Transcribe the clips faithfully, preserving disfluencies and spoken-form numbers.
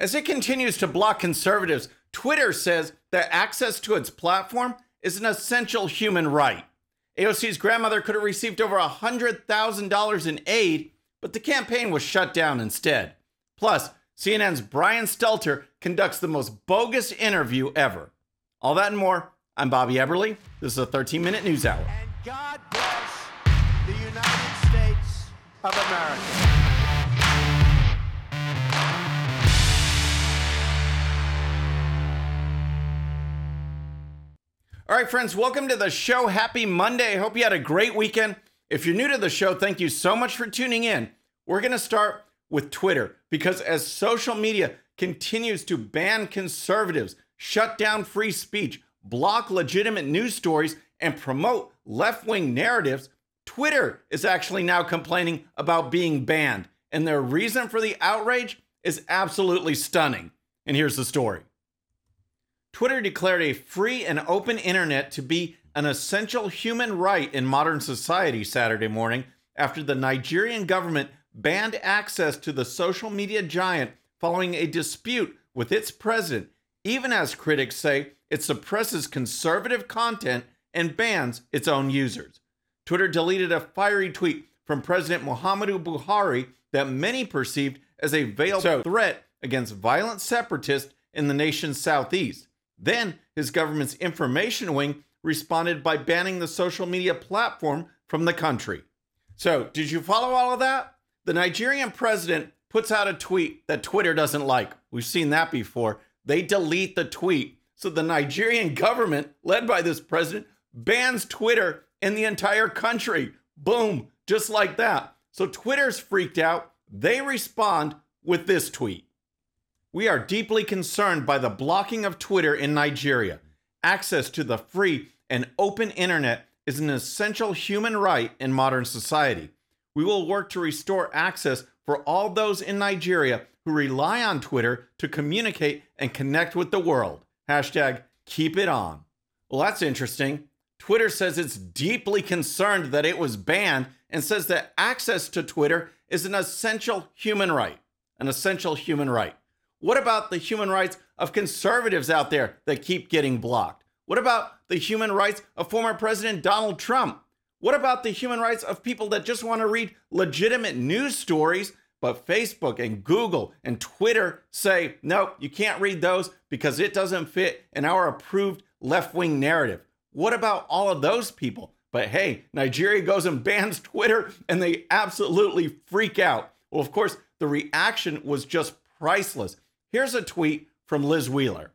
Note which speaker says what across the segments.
Speaker 1: As it continues to block conservatives, Twitter says that access to its platform is an essential human right. A O C's grandmother could have received over one hundred thousand dollars in aid, but the campaign was shut down instead. Plus, C N N's Brian Stelter conducts the most bogus interview ever. All that and more. I'm Bobby Eberle. This is a thirteen minute news hour.
Speaker 2: And God bless the United States of America.
Speaker 1: All right, friends, welcome to the show. Happy Monday. I hope you had a great weekend. If you're new to the show, thank you so much for tuning in. We're going to start with Twitter because as social media continues to ban conservatives, shut down free speech, block legitimate news stories, and promote left-wing narratives, Twitter is actually now complaining about being banned. And their reason for the outrage is absolutely stunning. And here's the story. Twitter declared a free and open internet to be an essential human right in modern society Saturday morning after the Nigerian government banned access to the social media giant following a dispute with its president, even as critics say it suppresses conservative content and bans its own users. Twitter deleted a fiery tweet from President Muhammadu Buhari that many perceived as a veiled so, threat against violent separatists in the nation's southeast. Then, his government's information wing responded by banning the social media platform from the country. So, did you follow all of that? The Nigerian president puts out a tweet that Twitter doesn't like. We've seen that before. They delete the tweet. So the Nigerian government, led by this president, bans Twitter in the entire country. Boom, just like that. So Twitter's freaked out. They respond with this tweet. We are deeply concerned by the blocking of Twitter in Nigeria. Access to the free and open internet is an essential human right in modern society. We will work to restore access for all those in Nigeria who rely on Twitter to communicate and connect with the world. Hashtag keep it on. Well, that's interesting. Twitter says it's deeply concerned that it was banned and says that access to Twitter is an essential human right. An essential human right. What about the human rights of conservatives out there that keep getting blocked? What about the human rights of former President Donald Trump? What about the human rights of people that just want to read legitimate news stories, but Facebook and Google and Twitter say, nope, you can't read those because it doesn't fit in our approved left-wing narrative? What about all of those people? But hey, Nigeria goes and bans Twitter and they absolutely freak out. Well, of course, the reaction was just priceless. Here's a tweet from Liz Wheeler.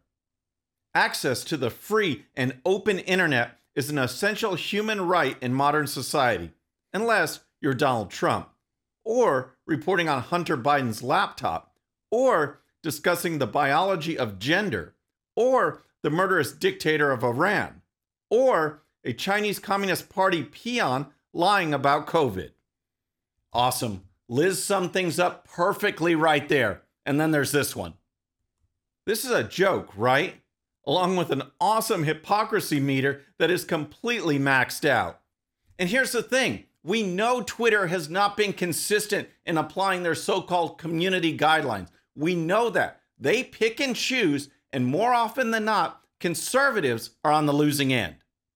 Speaker 1: Access to the free and open internet is an essential human right in modern society, unless you're Donald Trump, or reporting on Hunter Biden's laptop, or discussing the biology of gender, or the murderous dictator of Iran, or a Chinese Communist Party peon lying about COVID. Awesome. Liz summed things up perfectly right there. And then there's this one. This is a joke, right? Along with an awesome hypocrisy meter that is completely maxed out. And here's the thing. We know Twitter has not been consistent in applying their so-called community guidelines. We know that. They pick and choose, and more often than not, conservatives are on the losing end.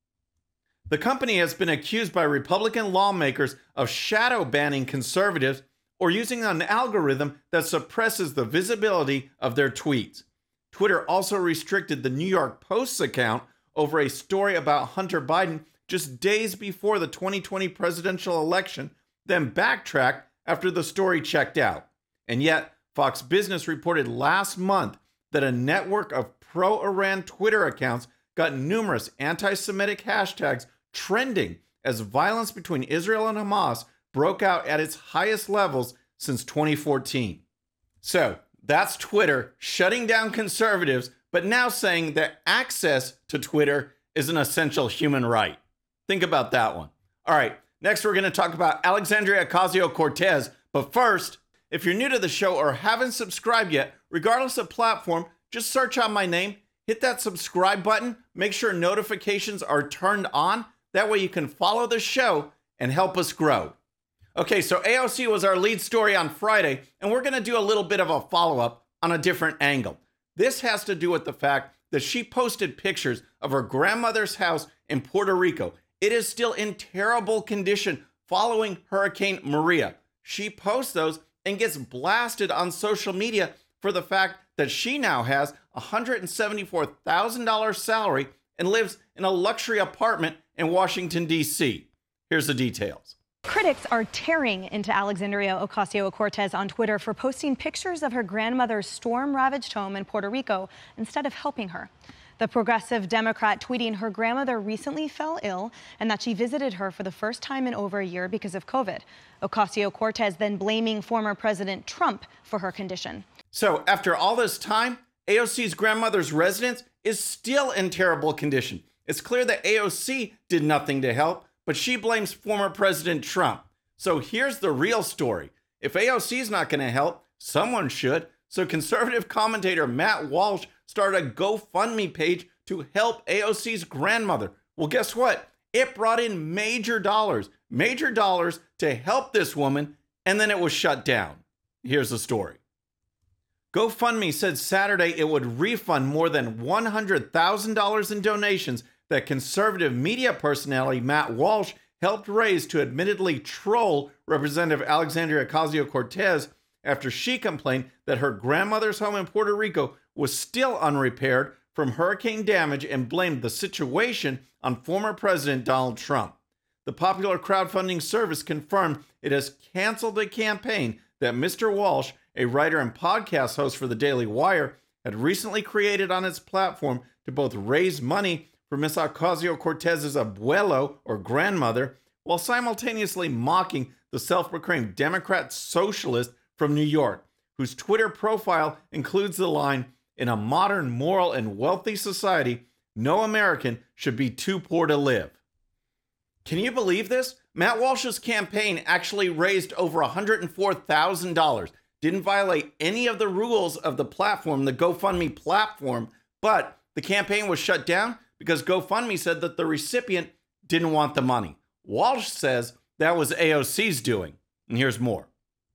Speaker 1: The company has been accused by Republican lawmakers of shadow banning conservatives or using an algorithm that suppresses the visibility of their tweets. Twitter also restricted the New York Post's account over a story about Hunter Biden just days before the twenty twenty presidential election, then backtracked after the story checked out. And yet, Fox Business reported last month that a network of pro-Iran Twitter accounts got numerous anti-Semitic hashtags trending as violence between Israel and Hamas broke out at its highest levels since twenty fourteen. So, that's Twitter shutting down conservatives, but now saying that access to Twitter is an essential human right. Think about that one. All right, next we're going to talk about Alexandria Ocasio-Cortez. But first, if you're new to the show or haven't subscribed yet, regardless of platform, just search out my name, hit that subscribe button, make sure notifications are turned on. That way you can follow the show and help us grow. Okay, so A O C was our lead story on Friday, and we're going to do a little bit of a follow-up on a different angle. This has to do with the fact that she posted pictures of her grandmother's house in Puerto Rico. It is still in terrible condition following Hurricane Maria. She posts those and gets blasted on social media for the fact that she now has a one hundred seventy-four thousand dollars salary and lives in a luxury apartment in Washington, D C. Here's the details.
Speaker 3: Critics are tearing into Alexandria Ocasio-Cortez on Twitter for posting pictures of her grandmother's storm-ravaged home in Puerto Rico instead of helping her. The progressive Democrat tweeting her grandmother recently fell ill and that she visited her for the first time in over a year because of COVID. Ocasio-Cortez then blaming former President Trump for her condition.
Speaker 1: So after all this time, A O C's grandmother's residence is still in terrible condition. It's clear that A O C did nothing to help, but she blames former President Trump. So here's the real story. If A O C is not going to help, someone should. So conservative commentator Matt Walsh started a GoFundMe page to help A O C's grandmother. Well, guess what? It brought in major dollars, major dollars to help this woman, and then it was shut down. Here's the story. GoFundMe said Saturday it would refund more than one hundred thousand dollars in donations that conservative media personality Matt Walsh helped raise to admittedly troll Representative Alexandria Ocasio-Cortez after she complained that her grandmother's home in Puerto Rico was still unrepaired from hurricane damage and blamed the situation on former President Donald Trump. The popular crowdfunding service confirmed it has canceled a campaign that Mister Walsh, a writer and podcast host for the Daily Wire, had recently created on its platform to both raise money for Miss Ocasio-Cortez's abuelo, or grandmother, while simultaneously mocking the self-proclaimed Democrat socialist from New York, whose Twitter profile includes the line, "In a modern, moral, and wealthy society, no American should be too poor to live." Can you believe this? Matt Walsh's campaign actually raised over one hundred four thousand dollars. Didn't violate any of the rules of the platform, the GoFundMe platform, but the campaign was shut down because GoFundMe said that the recipient didn't want the money. Walsh says that was A O C's doing. And here's more.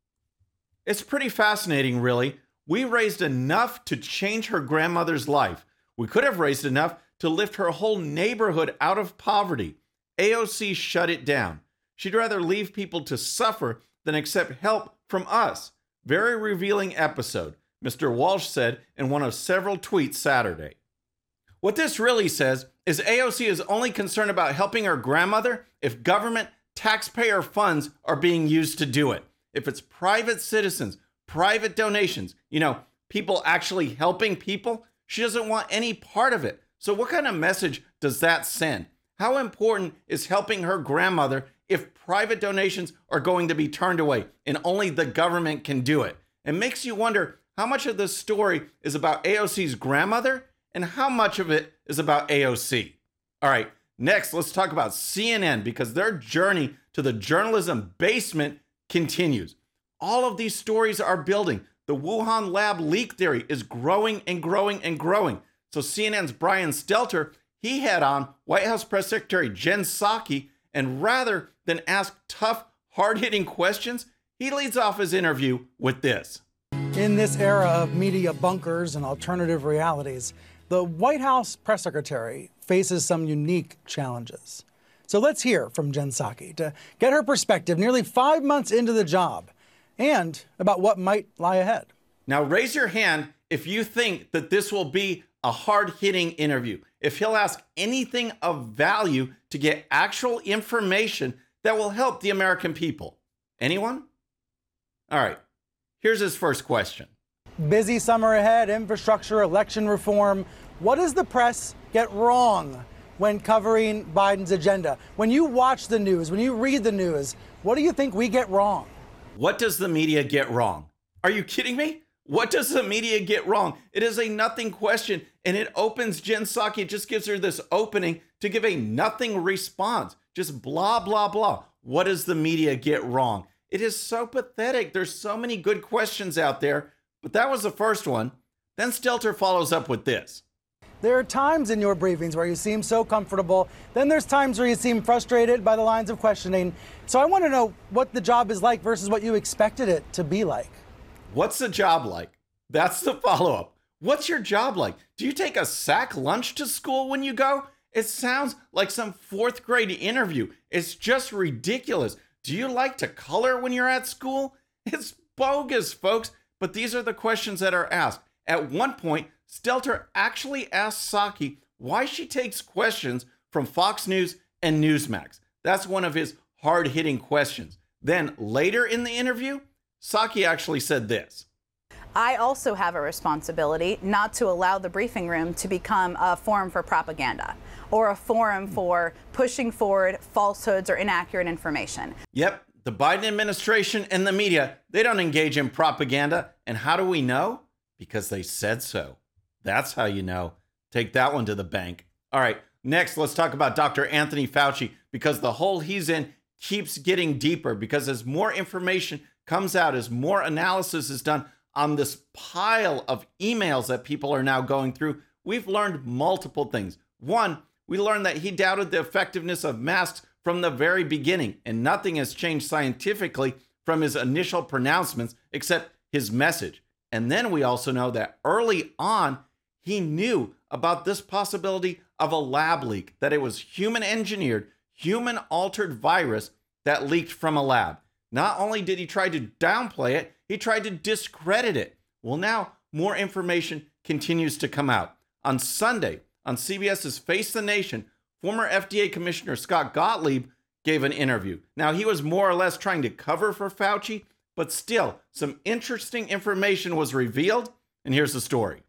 Speaker 1: It's pretty fascinating, really. We raised enough to change her grandmother's life. We could have raised enough to lift her whole neighborhood out of poverty. A O C shut it down. She'd rather leave people to suffer than accept help from us. Very revealing episode, Mister Walsh said in one of several tweets Saturday. What this really says is A O C is only concerned about helping her grandmother if government taxpayer funds are being used to do it. If it's private citizens, private donations, you know, people actually helping people, she doesn't want any part of it. So what kind of message does that send? How important is helping her grandmother if private donations are going to be turned away and only the government can do it? It makes you wonder how much of this story is about A O C's grandmother and how much of it is about A O C. All right, next, let's talk about C N N because their journey to the journalism basement continues. All of these stories are building. The Wuhan lab leak theory is growing and growing and growing. So C N N's Brian Stelter, he had on White House Press Secretary Jen Psaki, and rather than ask tough, hard-hitting questions, he leads off his interview with this.
Speaker 4: In this era of media bunkers and alternative realities, the White House press secretary faces some unique challenges. So let's hear from Jen Psaki to get her perspective nearly five months into the job and about what might lie ahead.
Speaker 1: Now raise your hand if you think that this will be a hard-hitting interview, if he'll ask anything of value to get actual information that will help the American people. Anyone? All right, here's his first question.
Speaker 4: Busy summer ahead, infrastructure, election reform. What does the press get wrong when covering Biden's agenda? When you watch the news, when you read the news, what do you think we get wrong?
Speaker 1: What does the media get wrong? Are you kidding me? What does the media get wrong? It is a nothing question, and it opens Jen Psaki. It just gives her this opening to give a nothing response. Just blah, blah, blah. What does the media get wrong? It is so pathetic. There's so many good questions out there, but that was the first one. Then Stelter follows up with this.
Speaker 4: There are times in your briefings where you seem so comfortable. Then there's times where you seem frustrated by the lines of questioning. So I want to know what the job is like versus what you expected it to be like.
Speaker 1: What's the job like? That's the follow-up. What's your job like? Do you take a sack lunch to school when you go? It sounds like some fourth grade interview. It's just ridiculous. Do you like to color when you're at school? It's bogus, folks. But these are the questions that are asked. At one point, Stelter actually asked Psaki why she takes questions from Fox News and Newsmax. That's one of his hard-hitting questions. Then later in the interview, Psaki actually said this.
Speaker 5: I also have a responsibility not to allow the briefing room to become a forum for propaganda or a forum for pushing forward falsehoods or inaccurate information.
Speaker 1: Yep, the Biden administration and the media, they don't engage in propaganda. And how do we know? Because they said so. That's how you know. Take that one to the bank. All right, next, let's talk about Doctor Anthony Fauci, because the hole he's in keeps getting deeper, because as more information comes out, as more analysis is done on this pile of emails that people are now going through, we've learned multiple things. One, we learned that he doubted the effectiveness of masks from the very beginning, and nothing has changed scientifically from his initial pronouncements except his message. And then we also know that early on, he knew about this possibility of a lab leak, that it was human engineered, human altered virus that leaked from a lab. Not only did he try to downplay it, he tried to discredit it. Well, now more information continues to come out. On Sunday, on CBS's Face the Nation, former F D A Commissioner Scott Gottlieb gave an interview. Now, he was more or less trying to cover for Fauci, but still, some interesting information was revealed, and here's the story.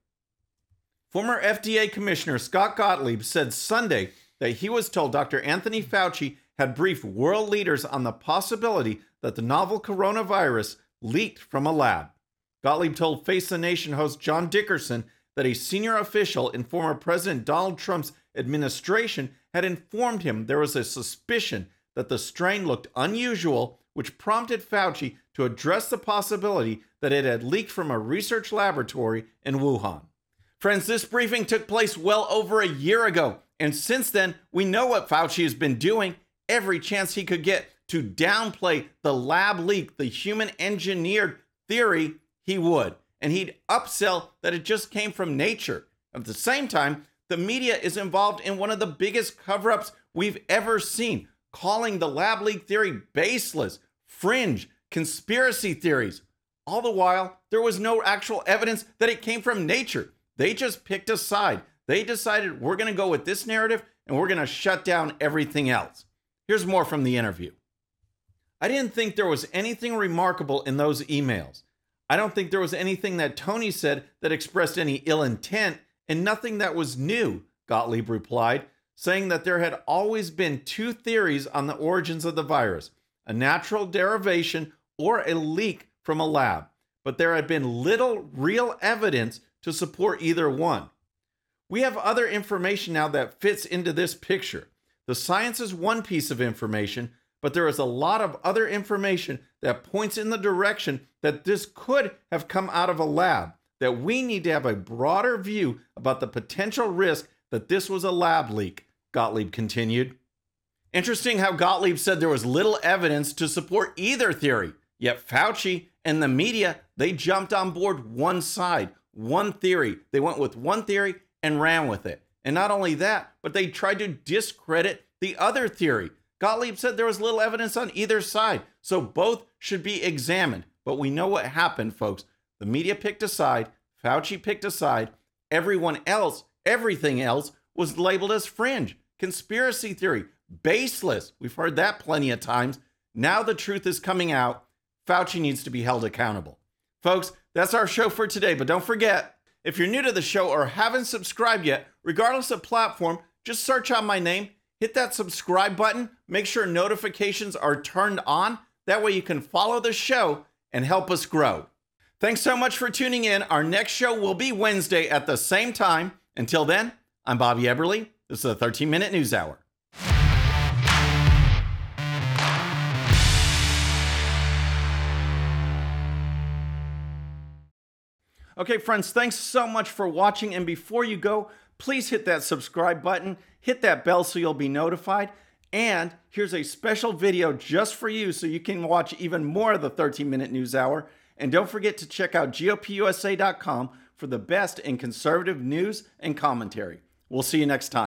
Speaker 1: Former F D A Commissioner Scott Gottlieb said Sunday that he was told Doctor Anthony Fauci had briefed world leaders on the possibility that the novel coronavirus leaked from a lab. Gottlieb told Face the Nation host John Dickerson that a senior official in former President Donald Trump's administration had informed him there was a suspicion that the strain looked unusual, which prompted Fauci to address the possibility that it had leaked from a research laboratory in Wuhan. Friends, this briefing took place well over a year ago, and since then, we know what Fauci has been doing every chance he could get to downplay the lab leak, the human engineered theory, he would. And he'd upsell that it just came from nature. At the same time, the media is involved in one of the biggest cover-ups we've ever seen, calling the lab leak theory baseless, fringe, conspiracy theories. All the while, there was no actual evidence that it came from nature. They just picked a side. They decided we're going to go with this narrative and we're going to shut down everything else. Here's more from the interview. I didn't think there was anything remarkable in those emails. I don't think there was anything that Tony said that expressed any ill intent, and nothing that was new, Gottlieb replied, saying that there had always been two theories on the origins of the virus, a natural derivation or a leak from a lab, but there had been little real evidence to support either one. We have other information now that fits into this picture. The science is one piece of information, but there is a lot of other information that points in the direction that this could have come out of a lab, that we need to have a broader view about the potential risk that this was a lab leak, Gottlieb continued. Interesting how Gottlieb said there was little evidence to support either theory, yet Fauci and the media, they jumped on board one side, one theory. They went with one theory and ran with it. And not only that, but they tried to discredit the other theory. Gottlieb said there was little evidence on either side, so both should be examined. But we know what happened, folks. The media picked a side, Fauci picked a side, everyone else, everything else was labeled as fringe, conspiracy theory, baseless. We've heard that plenty of times. Now the truth is coming out. Fauci needs to be held accountable. Folks, that's our show for today, but don't forget, if you're new to the show or haven't subscribed yet, regardless of platform, just search out my name, hit that subscribe button, make sure notifications are turned on. That way you can follow the show and help us grow. Thanks so much for tuning in. Our next show will be Wednesday at the same time. Until then, I'm Bobby Eberle. This is the thirteen minute News Hour. Okay, friends, thanks so much for watching. And before you go, please hit that subscribe button, hit that bell so you'll be notified. And here's a special video just for you so you can watch even more of the thirteen minute News Hour. And don't forget to check out G O P U S A dot com for the best in conservative news and commentary. We'll see you next time.